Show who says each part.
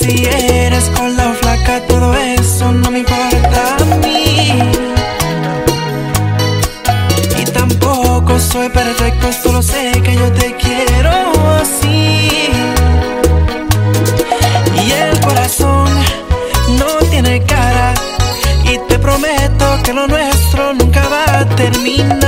Speaker 1: Si eres gorda o flaca, todo eso no me importa a mí. Y tampoco soy perfecto, solo sé que yo te quiero así. Y el corazón no tiene cara, y te prometo que lo nuestro nunca va a terminar.